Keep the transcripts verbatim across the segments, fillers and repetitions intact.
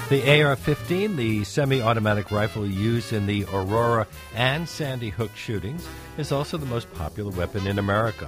The A R fifteen, the semi-automatic rifle used in the Aurora and Sandy Hook shootings, is also the most popular weapon in America.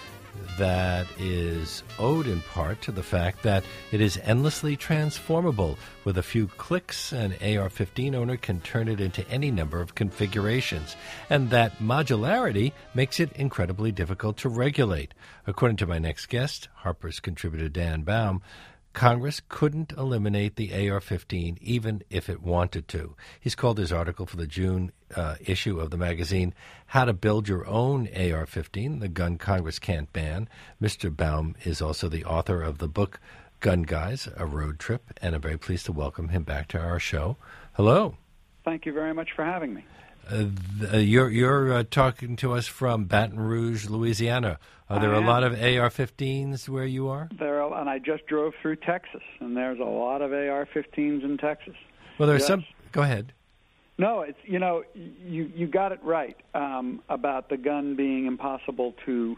That is owed in part to the fact that it is endlessly transformable. With a few clicks, an A R fifteen owner can turn it into any number of configurations, and that modularity makes it incredibly difficult to regulate. According to my next guest, Harper's contributor Dan Baum, Congress couldn't eliminate the A R fifteen even if it wanted to. He's called his article for the June uh, issue of the magazine, How to Build Your Own A R fifteen, The Gun Congress Can't Ban. Mister Baum is also the author of the book Gun Guys, A Road Trip, and I'm very pleased to welcome him back to our show. Hello. Thank you very much for having me. Uh, th- you're you're uh, talking to us from Baton Rouge, Louisiana. Are there I a am. lot of A R fifteens where you are? There are, and I just drove through Texas, and there's a lot of A R fifteens in Texas. Well, there's Yes. some. Go ahead. No, it's you know you you got it right um, about the gun being impossible to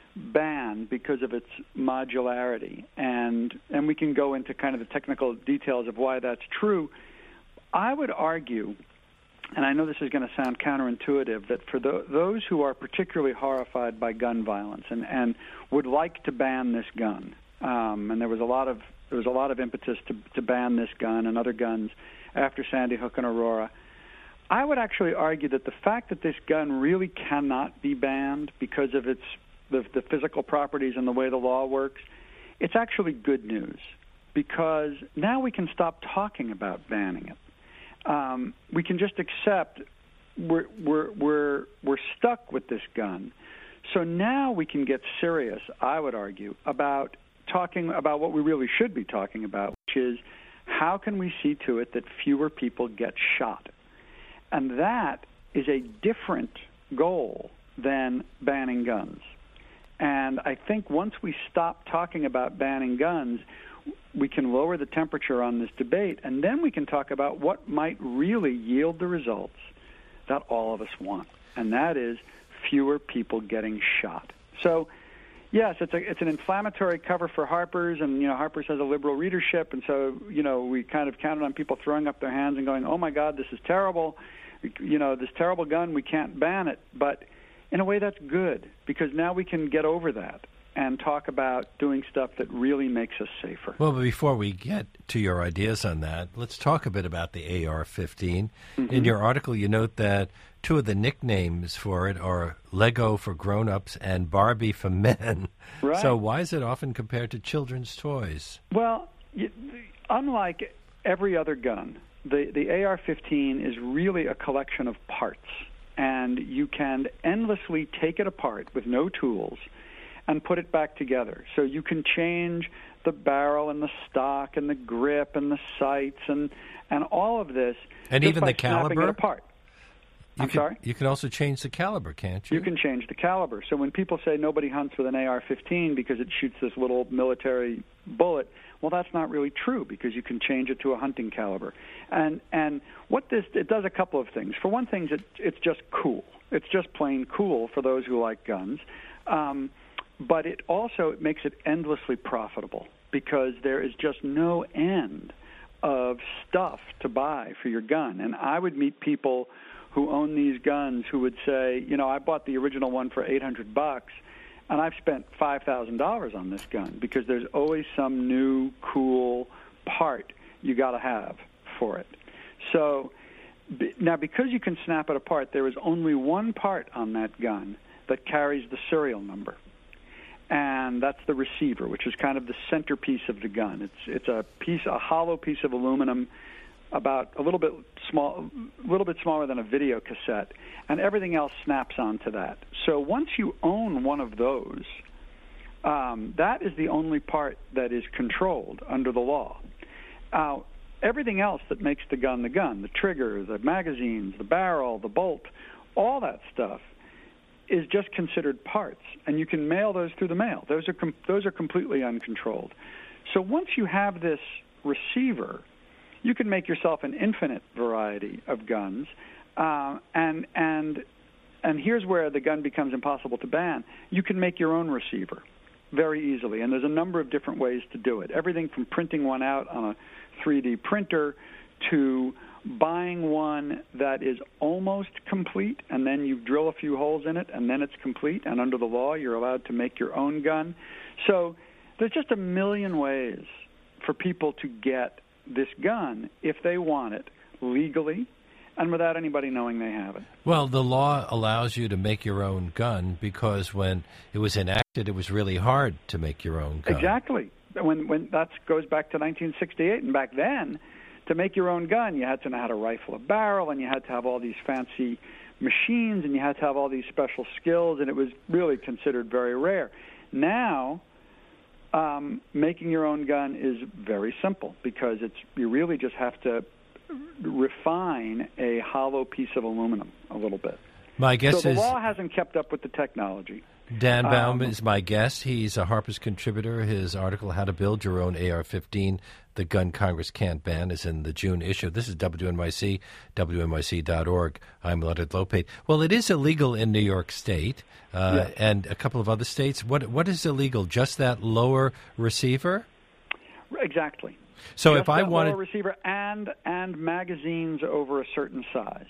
ban because of its modularity, and and we can go into kind of the technical details of why that's true. I would argue, and I know this is going to sound counterintuitive, that for the, those who are particularly horrified by gun violence and, and would like to ban this gun, um, and there was a lot of there was a lot of impetus to, to ban this gun and other guns after Sandy Hook and Aurora, I would actually argue that the fact that this gun really cannot be banned because of its the, the physical properties and the way the law works, it's actually good news, because now we can stop talking about banning it. Um, we can just accept we're, we're, we're, we're stuck with this gun. So now we can get serious, I would argue, about talking about what we really should be talking about, which is how can we see to it that fewer people get shot? And that is a different goal than banning guns. And I think once we stop talking about banning guns, we can lower the temperature on this debate, and then we can talk about what might really yield the results that all of us want, and that is fewer people getting shot. So, yes, it's a it's an inflammatory cover for Harper's, and you know Harper's has a liberal readership, and so you know we kind of counted on people throwing up their hands and going, "Oh my God, this is terrible! You know, this terrible gun, we can't ban it." But in a way, that's good, because now we can get over that and talk about doing stuff that really makes us safer. Well, but before we get to your ideas on that, let's talk a bit about the A R fifteen. Mm-hmm. In your article, you note that two of the nicknames for it are Lego for grown-ups and Barbie for men. Right. So why is it often compared to children's toys? Well, you, unlike every other gun, the, the A R fifteen is really a collection of parts, and you can endlessly take it apart with no tools and put it back together. So you can change the barrel and the stock and the grip and the sights and, and all of this. And even the caliber? It apart. You I'm can, sorry? You can also change the caliber, can't you? You can change the caliber. So when people say nobody hunts with an A R fifteen because it shoots this little military bullet, well, that's not really true, because you can change it to a hunting caliber. And and what this, it does a couple of things. For one thing, it, it's just cool. It's just plain cool for those who like guns. Um, But it also it makes it endlessly profitable, because there is just no end of stuff to buy for your gun. And I would meet people who own these guns who would say, you know, I bought the original one for eight hundred bucks, and I've spent five thousand dollars on this gun, because there's always some new cool part you got to have for it. So now, because you can snap it apart, there is only one part on that gun that carries the serial number. And that's the receiver, which is kind of the centerpiece of the gun. It's it's a piece, a hollow piece of aluminum, about a little bit small, a little bit smaller than a video cassette, and everything else snaps onto that. So once you own one of those, um, that is the only part that is controlled under the law. Uh, everything else that makes the gun the gun, the trigger, the magazines, the barrel, the bolt, all that stuff is just considered parts, and you can mail those through the mail. Those are com- those are completely uncontrolled. So once you have this receiver, you can make yourself an infinite variety of guns, uh, and and and here's where the gun becomes impossible to ban. You can make your own receiver, very easily, and there's a number of different ways to do it. Everything from printing one out on a three D printer to buying one that is almost complete, and then you drill a few holes in it, and then it's complete, and under the law, you're allowed to make your own gun. So there's just a million ways for people to get this gun if they want it legally and without anybody knowing they have it. Well, the law allows you to make your own gun because when it was enacted, it was really hard to make your own gun. Exactly. When when that goes back to nineteen sixty-eight, and back then, to make your own gun, you had to know how to rifle a barrel, and you had to have all these fancy machines, and you had to have all these special skills, and it was really considered very rare. Now, um, making your own gun is very simple because it's you really just have to refine a hollow piece of aluminum a little bit. My guess so the is law hasn't kept up with the technology. Dan Baum um, is my guest. He's a Harper's contributor. His article, How to Build Your Own A R fifteen, The Gun Congress Can't Ban, is in the June issue. This is W N Y C, W N Y C dot org. I'm Leonard Lopate. Well, it is illegal in New York State uh, yes. and a couple of other states. What What is illegal? Just that lower receiver? Exactly. So Just if I that wanted... lower receiver and, and magazines over a certain size,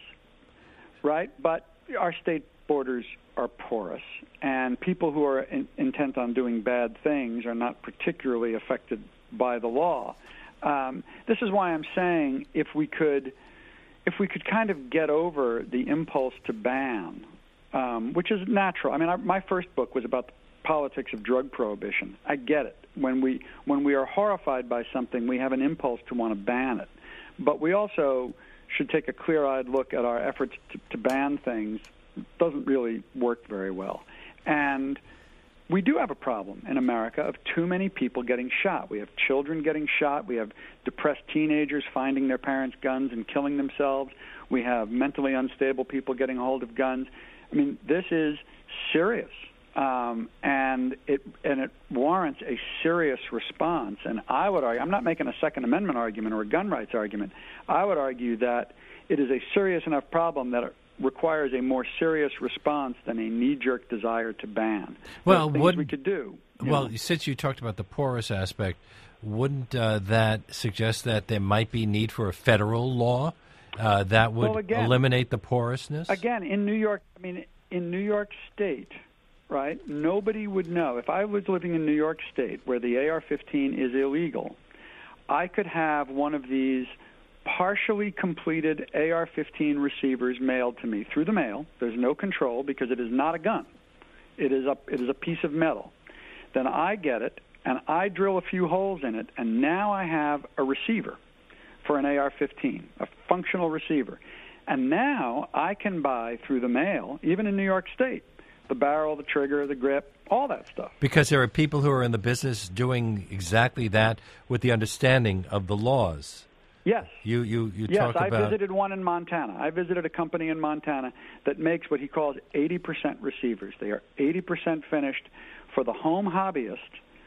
right? But our state borders are porous, and people who are in, intent on doing bad things are not particularly affected by the law. Um, this is why I'm saying if we could, if we could kind of get over the impulse to ban, um, which is natural. I mean, our, my first book was about the politics of drug prohibition. I get it. When we when we are horrified by something, we have an impulse to want to ban it, but we also should take a clear-eyed look at our efforts to, to ban things. It doesn't really work very well. And we do have a problem in America of too many people getting shot. We have children getting shot. We have depressed teenagers finding their parents' guns and killing themselves. We have mentally unstable people getting hold of guns. I mean, this is serious, um, and it and it warrants a serious response. And I would argue, I'm not making a Second Amendment argument or a gun rights argument. I would argue that it is a serious enough problem that it requires a more serious response than a knee-jerk desire to ban. Well, things what we could do. Well, know. Since you talked about the porous aspect, wouldn't uh, that suggest that there might be need for a federal law uh, that would well, again, eliminate the porousness? Again, in New York, I mean, in New York State, right? Nobody would know. If I was living in New York State, where the A R fifteen is illegal, I could have one of these partially completed A R fifteen receivers mailed to me through the mail. There's no control because it is not a gun. It is a it is a piece of metal. Then I get it, and I drill a few holes in it, and now I have a receiver for an A R fifteen, a functional receiver. And now I can buy through the mail, even in New York State, the barrel, the trigger, the grip, all that stuff. Because there are people who are in the business doing exactly that with the understanding of the laws. Yes. You you, you yes, talk I about... visited one in Montana. I visited a company in Montana that makes what he calls eighty percent receivers. They are eighty percent finished for the home hobbyist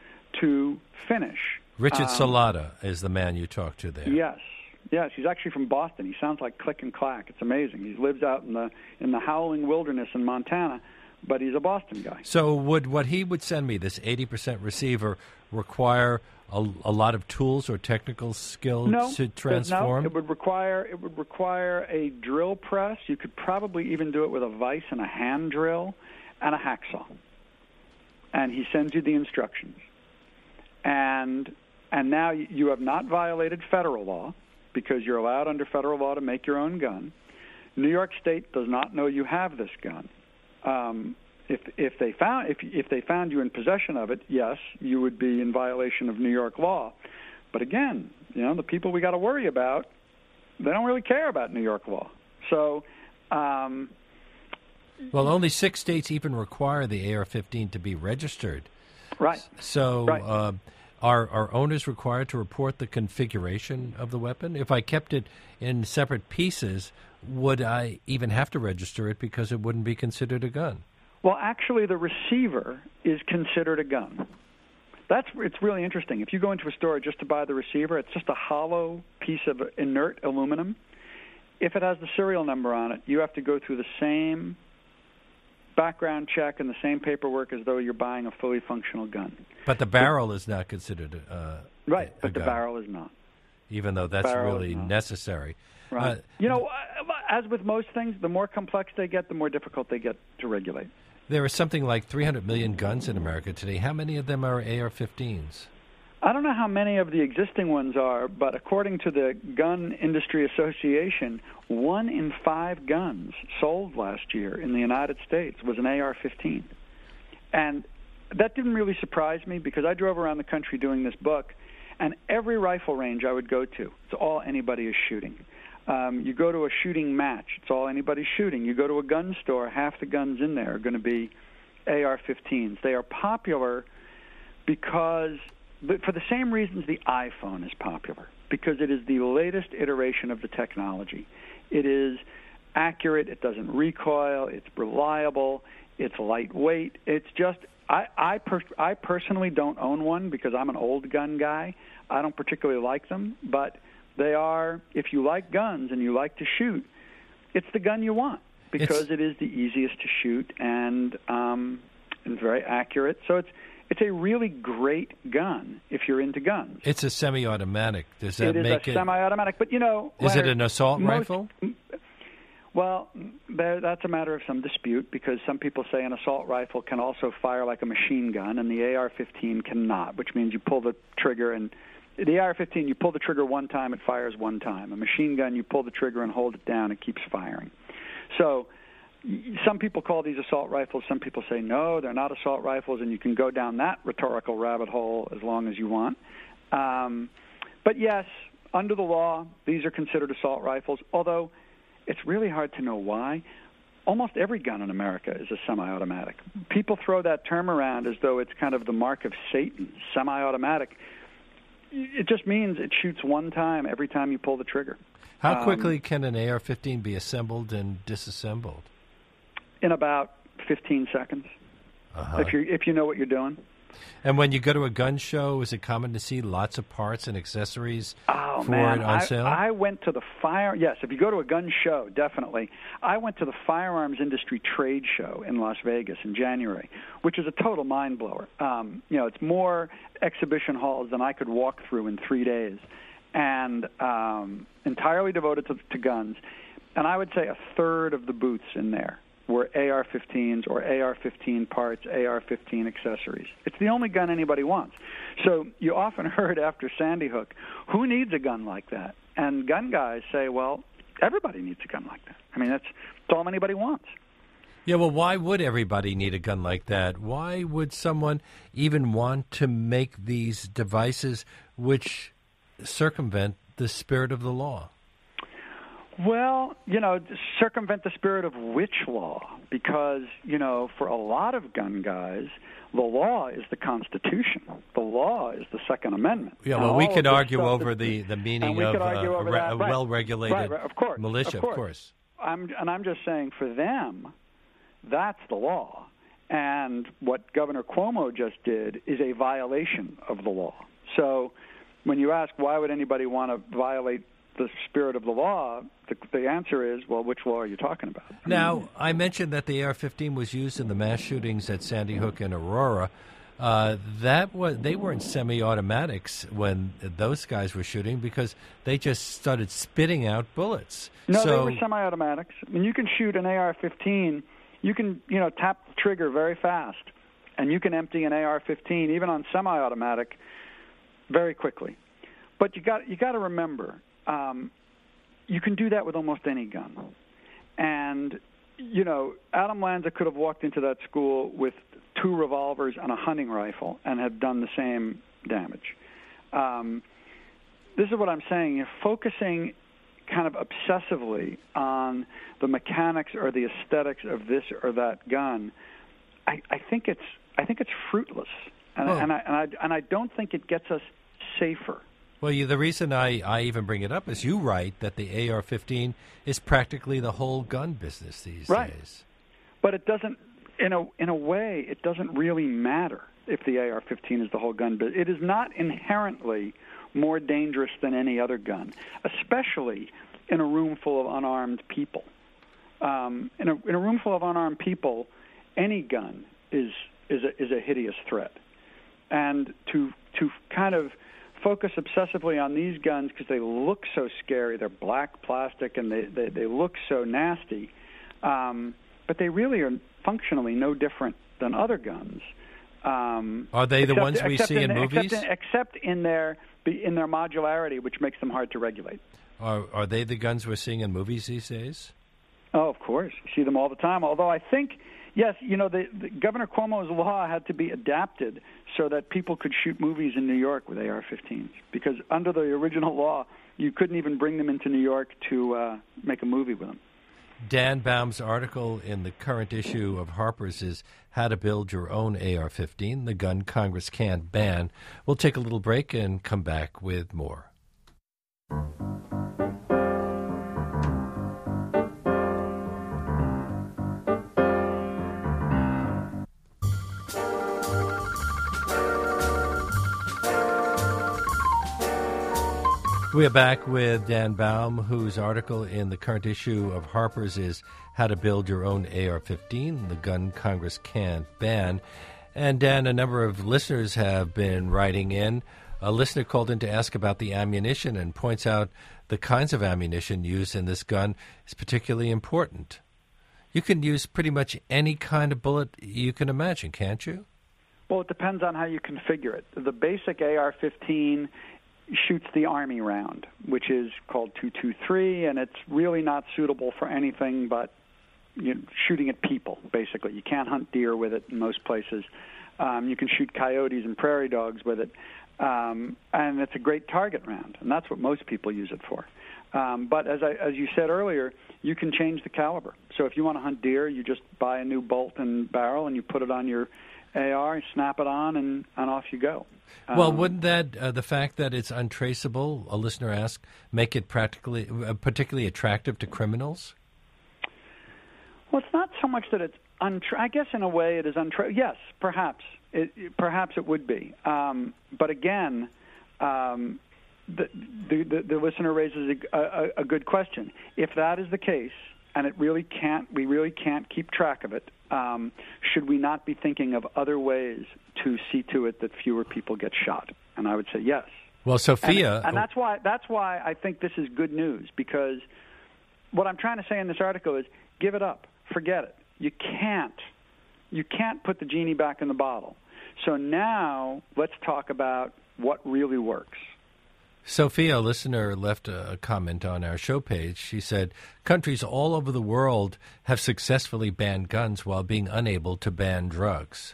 to finish. Richard um, Salata is the man you talked to there. Yes. Yes, he's actually from Boston. He sounds like click and clack. It's amazing. He lives out in the in the howling wilderness in Montana, but he's a Boston guy. So would what he would send me, this eighty percent receiver, require a, a lot of tools or technical skills no, to transform? No, it would require it would require a drill press. You could probably even do it with a vise and a hand drill and a hacksaw. And he sends you the instructions. And and now you have not violated federal law because you're allowed under federal law to make your own gun. New York State does not know you have this gun. Um, if if they found if if they found you in possession of it, yes, you would be in violation of New York law. But again, you know, the people we got to worry about, they don't really care about New York law. So, um, well, only six states even require the A R fifteen to be registered. Right. So, right. Uh, are are owners required to report the configuration of the weapon? If I kept it in separate pieces, would I even have to register it because it wouldn't be considered a gun? Well, actually, the receiver is considered a gun. That's it's really interesting. If you go into a store just to buy the receiver, it's just a hollow piece of inert aluminum. If it has the serial number on it, you have to go through the same background check and the same paperwork as though you're buying a fully functional gun. But the barrel is not considered uh, right. A, a but the gun, barrel is not, even though that's barrel really necessary. Right. Uh, you know, as with most things, the more complex they get, the more difficult they get to regulate. There are something like three hundred million guns in America today. How many of them are A R fifteens? I don't know how many of the existing ones are, but according to the Gun Industry Association, one in five guns sold last year in the United States was an A R fifteen. And that didn't really surprise me because I drove around the country doing this book, and every rifle range I would go to, it's all anybody is shooting. Um, you go to a shooting match, it's all anybody's shooting. You go to a gun store, half the guns in there are going to be A R fifteens. They are popular because, for the same reasons the iPhone is popular, because it is the latest iteration of the technology. It is accurate, it doesn't recoil, it's reliable, it's lightweight. It's just, I, I, per, I personally don't own one because I'm an old gun guy. I don't particularly like them, but they are, if you like guns and you like to shoot, it's the gun you want because it's, it is the easiest to shoot and um, and very accurate. So it's it's a really great gun if you're into guns. It's a semi-automatic. Does that it make it? It it is a semi-automatic, but you know, is Leonard, it an assault most, rifle? Well, there, that's a matter of some dispute because some people say an assault rifle can also fire like a machine gun, and the A R fifteen cannot, which means you pull the trigger and the A R fifteen, you pull the trigger one time, it fires one time. A machine gun, you pull the trigger and hold it down, it keeps firing. So some people call these assault rifles. Some people say, no, they're not assault rifles, and you can go down that rhetorical rabbit hole as long as you want. Um, but, yes, under the law, these are considered assault rifles, although it's really hard to know why. Almost every gun in America is a semi-automatic. People throw that term around as though it's kind of the mark of Satan, semi-automatic. It just means it shoots one time every time you pull the trigger. How quickly um, can an A R fifteen be assembled and disassembled? In about fifteen seconds, uh-huh. if you if you know what you're doing. And when you go to a gun show, is it common to see lots of parts and accessories oh, for man. it on I, sale? I went to the fire. Yes, if you go to a gun show, definitely. I went to the Firearms Industry Trade Show in Las Vegas in January, which is a total mind blower. Um, you know, it's more exhibition halls than I could walk through in three days, and um, entirely devoted to, to guns. And I would say a third of the booths in there were A R fifteens or A R fifteen parts, A R fifteen accessories. It's the only gun anybody wants. So you often heard after Sandy Hook, who needs a gun like that? And gun guys say, well, everybody needs a gun like that. I mean, that's, that's all anybody wants. Yeah, well, why would everybody need a gun like that? Why would someone even want to make these devices which circumvent the spirit of the law? Well, you know, circumvent the spirit of which law? Because, you know, for a lot of gun guys, the law is the Constitution. The law is the Second Amendment. Yeah, well, we could argue over the, the meaning of uh, a, re- that. a right. well-regulated right, right. Of course. militia, of course. Of course. I'm, and I'm just saying for them, that's the law. And what Governor Cuomo just did is a violation of the law. So when you ask why would anybody want to violate the spirit of the law, the, the answer is, well, which law are you talking about? I now, mean, I mentioned that the A R fifteen was used in the mass shootings at Sandy Hook and Aurora. Uh, that was they weren't semi-automatics when those guys were shooting because they just started spitting out bullets. No, so, they were semi-automatics. I mean, you can shoot an A R fifteen. You can, you know, tap the trigger very fast, and you can empty an A R fifteen, even on semi-automatic, very quickly. But you got you got to remember, um, you can do that with almost any gun. And, you know, Adam Lanza could have walked into that school with two revolvers and a hunting rifle and have done the same damage. Um, this is what I'm saying. You're focusing kind of obsessively on the mechanics or the aesthetics of this or that gun. I, I think it's I think it's fruitless, and, oh. and, I, and I and I don't think it gets us safer. Well, you, the reason I, I even bring it up is you write that the A R fifteen is practically the whole gun business these right. days. But it doesn't, in a in a way, it doesn't really matter if the A R fifteen is the whole gun business. It is not inherently more dangerous than any other gun, especially in a room full of unarmed people. Um, in, a, in a room full of unarmed people, any gun is is a, is a hideous threat. And to to kind of focus obsessively on these guns because they look so scary, they're black plastic and they, they, they look so nasty, um, but they really are functionally no different than other guns. Um, are they the except, ones we see in, in movies? Except in, except in their in their modularity, which makes them hard to regulate. Are, are they the guns we're seeing in movies these days? Oh, of course. You see them all the time. Although I think, yes, you know, the, the Governor Cuomo's law had to be adapted so that people could shoot movies in New York with A R fifteens. Because under the original law, you couldn't even bring them into New York to uh, make a movie with them. Dan Baum's article in the current issue of Harper's is How to Build Your Own A R fifteen, the gun Congress can't ban. We'll take a little break and come back with more. We are back with Dan Baum, whose article in the current issue of Harper's is How to Build Your Own A R fifteen, the gun Congress can't ban. And, Dan, a number of listeners have been writing in. A listener called in to ask about the ammunition and points out the kinds of ammunition used in this gun is particularly important. You can use pretty much any kind of bullet you can imagine, can't you? Well, it depends on how you configure it. The basic A R fifteen shoots the Army round, which is called two twenty-three, and it's really not suitable for anything but you know, shooting at people, basically. You can't hunt deer with it in most places. Um, you can shoot coyotes and prairie dogs with it, um, and it's a great target round, and that's what most people use it for. Um, but as, I, as you said earlier, you can change the caliber. So if you want to hunt deer, you just buy a new bolt and barrel, and you put it on your A R, snap it on, and, and off you go. Well, um, wouldn't that, uh, the fact that it's untraceable, a listener asked, make it practically, uh, particularly attractive to criminals? Well, it's not so much that it's untra- I guess in a way it is untra- Yes, perhaps. It, it, perhaps it would be. Um, but again, um, the, the, the, the listener raises a, a, a good question. If that is the case, and it really can't, we really can't keep track of it, um, should we not be thinking of other ways to see to it that fewer people get shot? And I would say yes. Well, Sophia, and, and that's why that's why I think this is good news, because what I'm trying to say in this article is give it up, forget it. You can't, you can't put the genie back in the bottle. So now let's talk about what really works. Sophia, a listener, left a comment on our show page. She said, countries all over the world have successfully banned guns while being unable to ban drugs.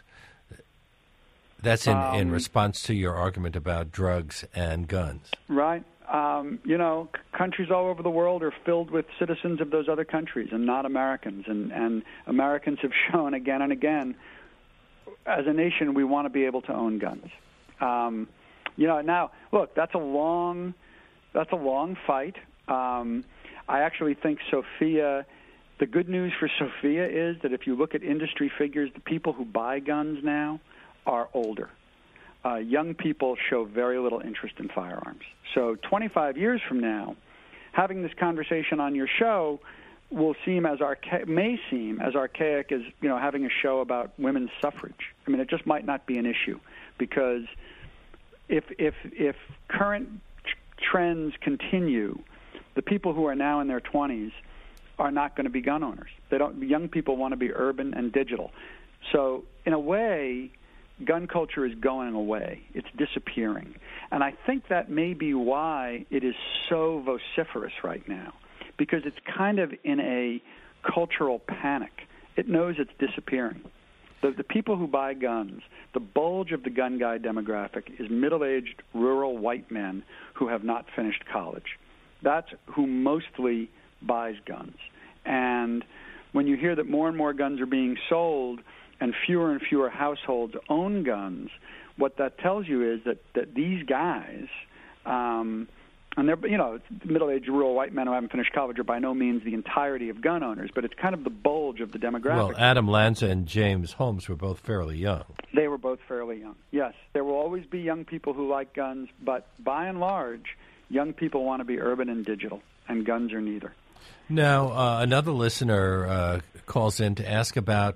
That's in, um, in response to your argument about drugs and guns. Right. Um, you know, c- countries all over the world are filled with citizens of those other countries and not Americans. And, and Americans have shown again and again, as a nation, we want to be able to own guns. Um You know, now, look, that's a long, that's a long fight. Um, I actually think Sophia, the good news for Sophia is that if you look at industry figures, the people who buy guns now are older. Uh, young people show very little interest in firearms. So twenty-five years from now, having this conversation on your show will seem as archa- may seem as archaic as, you know, having a show about women's suffrage. I mean, it just might not be an issue because If if if current t- trends continue, the people who are now in their twenties are not going to be gun owners. They don't. Young people want to be urban and digital. So in a way, gun culture is going away. It's disappearing, and I think that may be why it is so vociferous right now, because it's kind of in a cultural panic. It knows it's disappearing. The, the people who buy guns, the bulge of the gun guy demographic is middle-aged rural white men who have not finished college. That's who mostly buys guns. And when you hear that more and more guns are being sold and fewer and fewer households own guns, what that tells you is that, that these guys, um, and they're, you know, middle-aged rural white men who haven't finished college are by no means the entirety of gun owners, but it's kind of the bulge of the demographic. Well, Adam Lanza and James Holmes were both fairly young. They were both fairly young, yes. There will always be young people who like guns, but by and large, young people want to be urban and digital, and guns are neither. Now, uh, another listener uh, calls in to ask about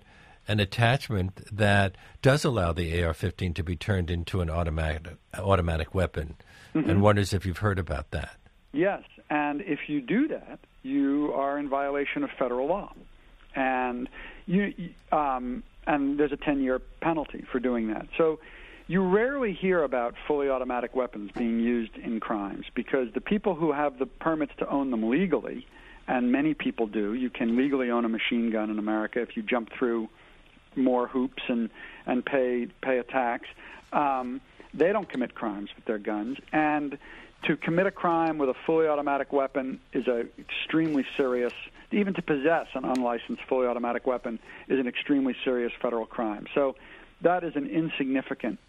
an attachment that does allow the A R fifteen to be turned into an automatic automatic weapon, mm-hmm. and wonders if you've heard about that. Yes, and if you do that, you are in violation of federal law, and you um, and there's a ten-year penalty for doing that. So you rarely hear about fully automatic weapons being used in crimes because the people who have the permits to own them legally, and many people do, you can legally own a machine gun in America if you jump through more hoops and, and pay pay a tax. Um, they don't commit crimes with their guns. And to commit a crime with a fully automatic weapon is a extremely serious, even to possess an unlicensed fully automatic weapon is an extremely serious federal crime. So that is an insignificant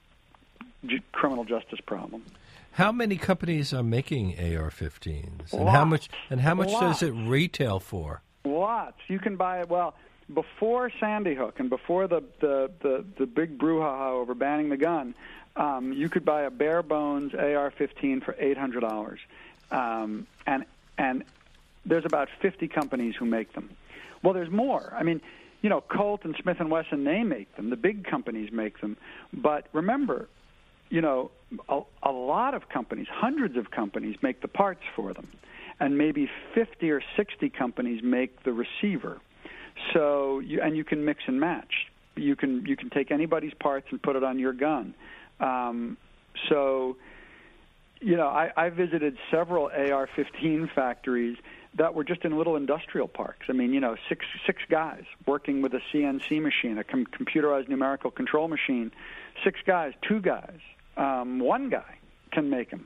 j- criminal justice problem. How many companies are making A R fifteens? And Lots. how much and how much Lots. does it retail for? Lots. You can buy it. Well, before Sandy Hook and before the, the, the, the big brouhaha over banning the gun, um, you could buy a bare bones A R fifteen for eight hundred dollars. Um, and and there's about fifty companies who make them. Well, there's more. I mean, you know, Colt and Smith and Wesson, they make them. The big companies make them. But remember, you know, a, a lot of companies, hundreds of companies, make the parts for them. And maybe fifty or sixty companies make the receiver. So, you, and you can mix and match. You can you can take anybody's parts and put it on your gun. Um, so, you know, I, I visited several A R fifteen factories that were just in little industrial parks. I mean, you know, six six guys working with a C N C machine, a com- computerized numerical control machine. Six guys, two guys, um, one guy can make them.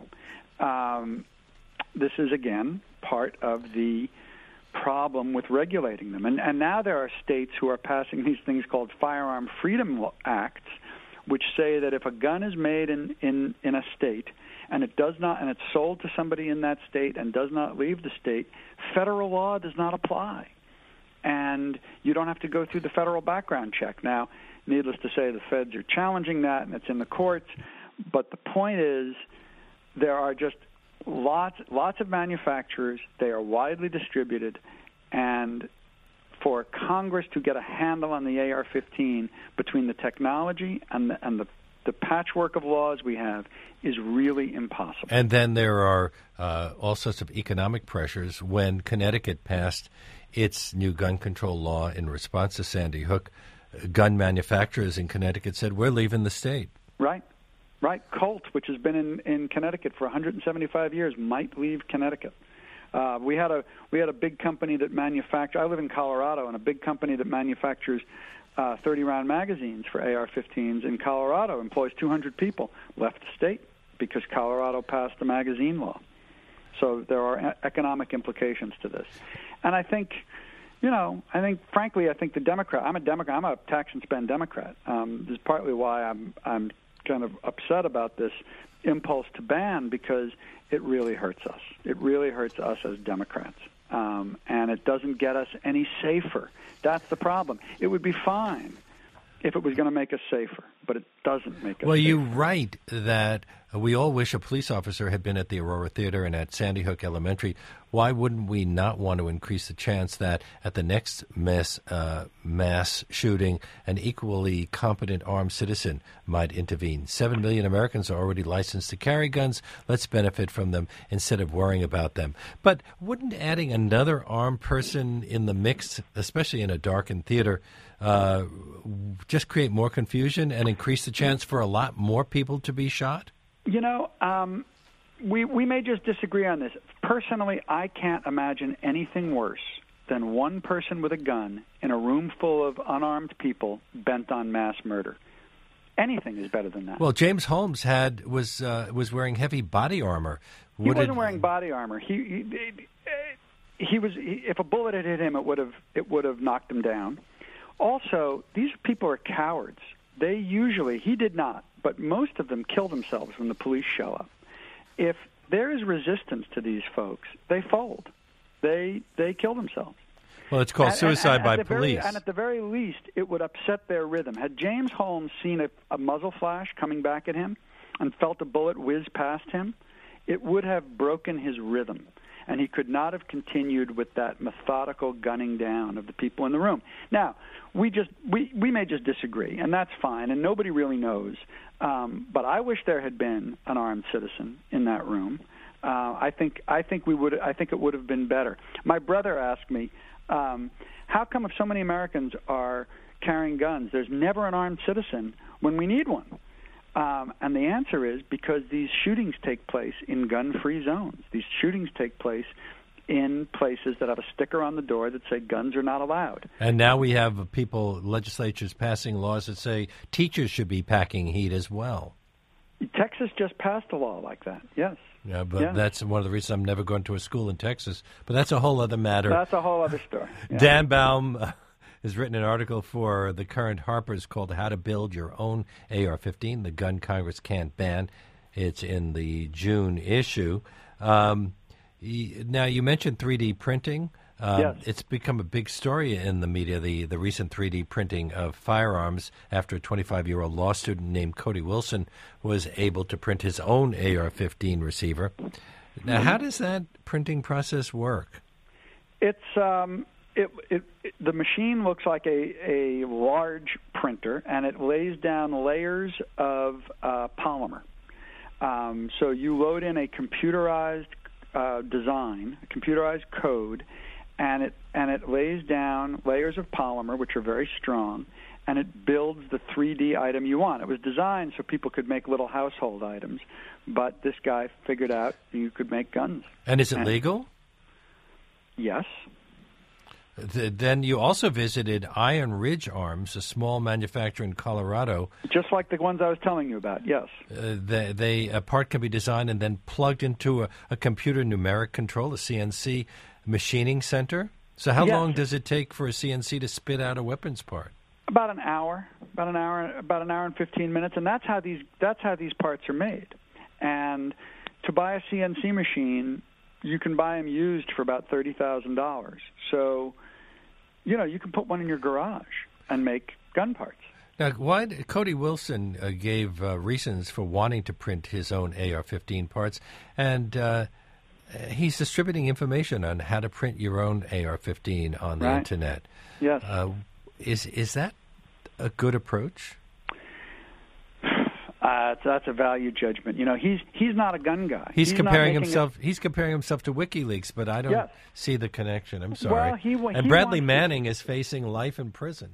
Um, this is, again, part of the problem with regulating them. And, and now there are states who are passing these things called Firearm Freedom Acts, which say that if a gun is made in, in, in a state and it does not, and it's sold to somebody in that state and does not leave the state, federal law does not apply. And you don't have to go through the federal background check. Now, needless to say, the feds are challenging that, and it's in the courts. But the point is, there are just lots, lots of manufacturers. They are widely distributed, and for Congress to get a handle on the A R fifteen between the technology and the, and the, the patchwork of laws we have is really impossible. And then there are uh, all sorts of economic pressures. When Connecticut passed its new gun control law in response to Sandy Hook, gun manufacturers in Connecticut said, we're leaving the state. Right. Right. Colt, which has been in, in Connecticut for one hundred seventy-five years, might leave Connecticut. Uh, we had a we had a big company that manufactured. I live in Colorado, and a big company that manufactures uh, thirty round magazines for A R fifteens in Colorado employs two hundred people. Left the state because Colorado passed the magazine law. So there are e- economic implications to this, and I think, you know, I think frankly, I think the Democrat. I'm a Democrat. I'm a tax and spend Democrat. Um, this is partly why I'm I'm kind of upset about this impulse to ban, because it really hurts us. It really hurts us as Democrats. Um, and it doesn't get us any safer. That's the problem. It would be fine if it was going to make us safer, but it doesn't make us well, safer. you write that we all wish a police officer had been at the Aurora Theater and at Sandy Hook Elementary. Why wouldn't we not want to increase the chance that at the next mass, uh, mass shooting, an equally competent armed citizen might intervene? Seven million Americans are already licensed to carry guns. Let's benefit from them instead of worrying about them. But wouldn't adding another armed person in the mix, especially in a darkened theater, uh, just create more confusion and increase the chance for a lot more people to be shot? You know, um, we we may just disagree on this. Personally, I can't imagine anything worse than one person with a gun in a room full of unarmed people bent on mass murder. Anything is better than that. Well, James Holmes had was uh, was wearing heavy body armor. Would he wasn't it, wearing body armor. He he, he was. He, if a bullet had hit him, it would have it would have knocked him down. Also, these people are cowards. They usually, he did not, but most of them kill themselves when the police show up. If there is resistance to these folks, they fold. They they kill themselves. Well, it's called and, suicide and, and by very, police. And at the very least, it would upset their rhythm. Had James Holmes seen a, a muzzle flash coming back at him and felt a bullet whiz past him, it would have broken his rhythm. and he could not have continued with that methodical gunning down of the people in the room. Now, we just we, we may just disagree, and that's fine, and nobody really knows. Um, but I wish there had been an armed citizen in that room. Uh, I think I think we would I think it would have been better. My brother asked me, um, how come if so many Americans are carrying guns, there's never an armed citizen when we need one? Um, and the answer is because these shootings take place in gun-free zones. These shootings take place in places that have a sticker on the door that say guns are not allowed. And now we have people, legislatures passing laws that say teachers should be packing heat as well. Texas just passed a law like that, yes. Yeah, but yeah. that's one of the reasons I'm never going to a school in Texas. But that's a whole other matter. That's a whole other story. Yeah. Dan Baum uh, has written an article for the current Harper's called How to Build Your Own A R fifteen, The Gun Congress Can't Ban. It's in the June issue. Um, now, you mentioned three D printing. Um, yes. It's become a big story in the media, the, the recent three D printing of firearms after a twenty-five-year-old law student named Cody Wilson was able to print his own A R fifteen receiver. Now, how does that printing process work? It's um, it, it, it, the machine looks like a, a large printer, and it lays down layers of uh, polymer. Um, so you load in a computerized uh, design, a computerized code, and it and it lays down layers of polymer, which are very strong, and it builds the three D item you want. It was designed so people could make little household items, but this guy figured out you could make guns. And is it and, legal? Yes. The, then you also visited Iron Ridge Arms, a small manufacturer in Colorado. Just like the ones I was telling you about, yes. Uh, they, they a part can be designed and then plugged into a, a computer numeric control, a C N C machining center. So how yes. long does it take for a C N C to spit out a weapons part? About an hour, about an hour, about an hour and fifteen minutes, and that's how these that's how these parts are made. And to buy a C N C machine, you can buy them used for about thirty thousand dollars. So, you know, you can put one in your garage and make gun parts. Now, why Cody Wilson uh, gave uh, reasons for wanting to print his own A R fifteen parts, and uh, he's distributing information on how to print your own A R fifteen on the right. internet. Yes. Uh, is is that a good approach? Uh, that's a value judgment. You know, he's he's not a gun guy. He's, he's comparing himself. A... He's comparing himself to WikiLeaks, but I don't yes. see the connection. I'm sorry. Well, he, he and Bradley Manning to... is facing life in prison.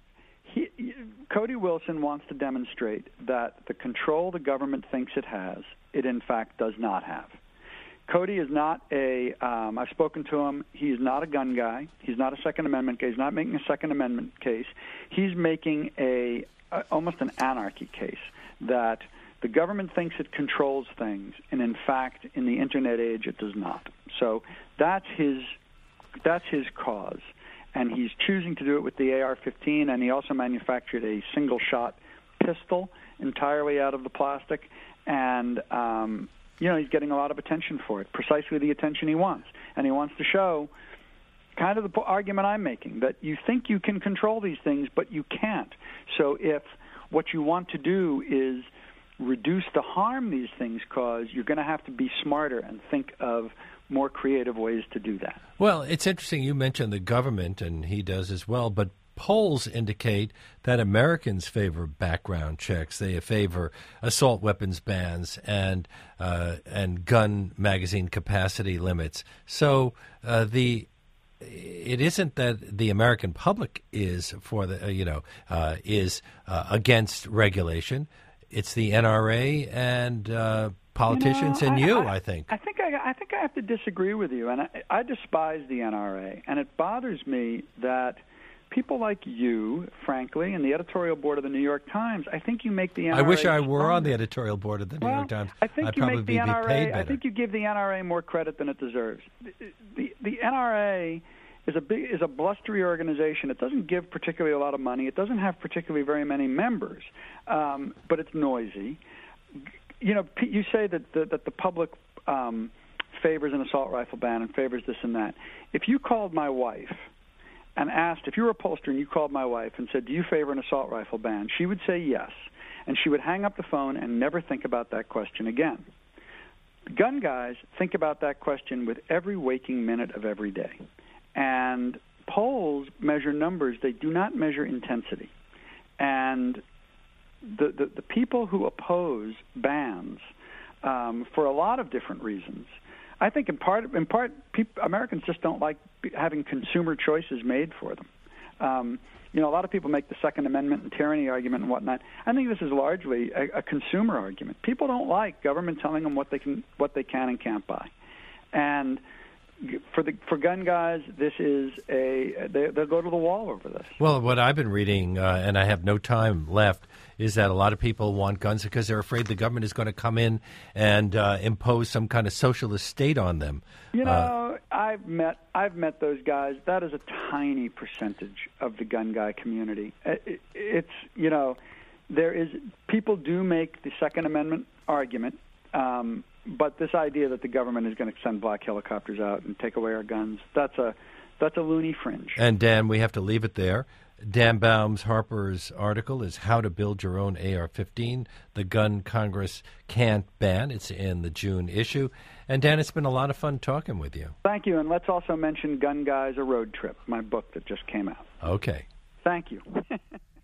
He, Cody Wilson wants to demonstrate that the control the government thinks it has, it in fact does not have. Cody is not a, um, I've spoken to him, he's not a gun guy. He's not a Second Amendment case. He's not making a Second Amendment case. He's making a, a almost an anarchy case that the government thinks it controls things, and in fact, in the Internet age, it does not. So that's his, that's his cause. And he's choosing to do it with the A R fifteen, and he also manufactured a single-shot pistol entirely out of the plastic. And, um, you know, he's getting a lot of attention for it, precisely the attention he wants. And he wants to show kind of the argument I'm making, that you think you can control these things, but you can't. So if what you want to do is reduce the harm these things cause, you're going to have to be smarter and think of more creative ways to do that. Well, it's interesting you mentioned the government, and he does as well, but polls indicate that Americans favor background checks. They favor assault weapons bans and uh, and gun magazine capacity limits. So uh, the it isn't that the American public is for the uh, you know uh, is uh, against regulation. It's the N R A and uh, politicians you know, and you. I, I think. I think I, I think I have to disagree with you, and I, I despise the N R A, and it bothers me that people like you, frankly, and the editorial board of the New York Times, I think you make the N R A I wish I were stronger. on the editorial board of the New well, York Times. I think I'd you probably make the be N R A. paid better. I think you give the N R A more credit than it deserves. The, the, the N R A is a big is a blustery organization. It doesn't give particularly a lot of money. It doesn't have particularly very many members, um, but it's noisy. You know, you say that the, that the public um, favors an assault rifle ban and favors this and that. If you called my wife and asked, if you were a pollster and you called my wife and said, do you favor an assault rifle ban? She would say yes, and she would hang up the phone and never think about that question again. gun guys think about that question with every waking minute of every day. And polls measure numbers. They do not measure intensity. And the, the, the people who oppose bans um, for a lot of different reasons, I think in part, in part people, Americans just don't like having consumer choices made for them. Um, you know, a lot of people make the Second Amendment and tyranny argument and whatnot. I think this is largely a, a consumer argument. People don't like government telling them what they can, what they can and can't buy. And for the for gun guys, this is a they, they'll go to the wall over this. Well, what I've been reading, uh, and I have no time left, is that a lot of people want guns because they're afraid the government is going to come in and uh, impose some kind of socialist state on them. You know, uh, I've met I've met those guys. That is a tiny percentage of the gun guy community. It, it's you know, there is people do make the Second Amendment argument. Um, But this idea that the government is going to send black helicopters out and take away our guns, that's a that's a loony fringe. And, Dan, we have to leave it there. Dan Baum's Harper's article is How to Build Your Own A R fifteen, The Gun Congress Can't Ban. It's in the June issue. And, Dan, it's been a lot of fun talking with you. Thank you. And let's also mention Gun Guys, A Road Trip, my book that just came out. Okay. Thank you.